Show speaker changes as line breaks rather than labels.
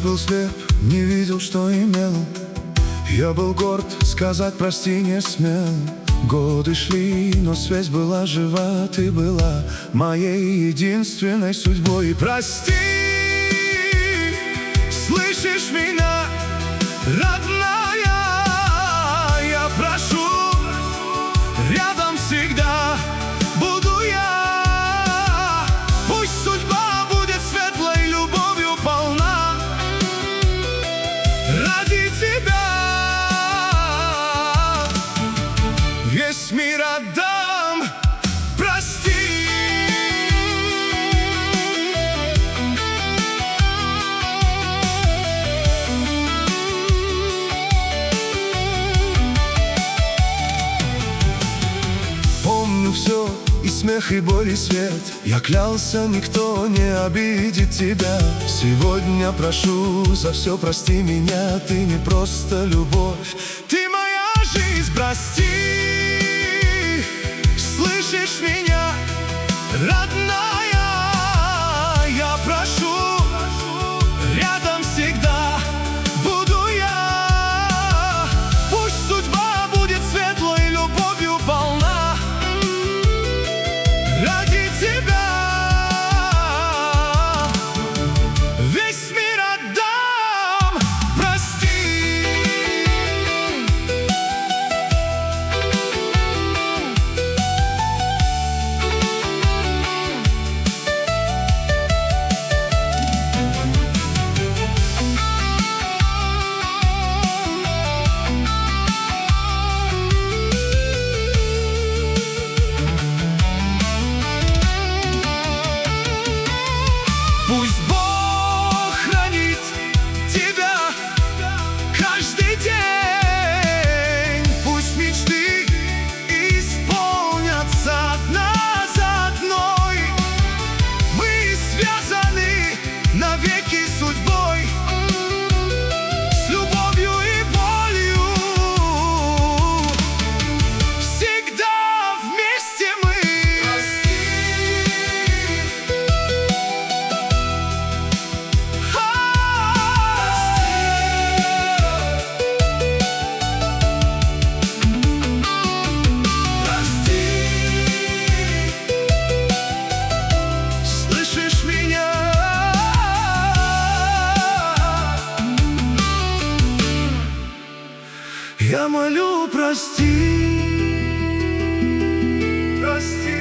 был слеп, не видел, что имел. Я был горд, сказать прости не смел. Годы шли, но связь была жива. Ты была моей единственной судьбой. И прости, слышишь меня, родная? Я прошу, рядом всегда буду я. Пусть судьба будет светлой, любовью полна. Ради тебя весь мир отдам. Прости. Помню все, и смех, и боль, и свет. Я клялся, никто не обидит тебя. Сегодня прошу, за все прости меня. Ты не просто любовь, ты моя жизнь. Прости, слышишь меня, родная? Я прошу, рядом всегда буду я. Пусть судьба будет светлой, любовью полна. Ради тебя весь мир отдам. Прости. Пусть Бог хранит тебя каждый день. Пусть мечты исполнятся одна за одной. Мы связаны навеки судьбой, с любовью и болью. Всегда вместе мы. Слышишь меня? Я молю, прости, прости.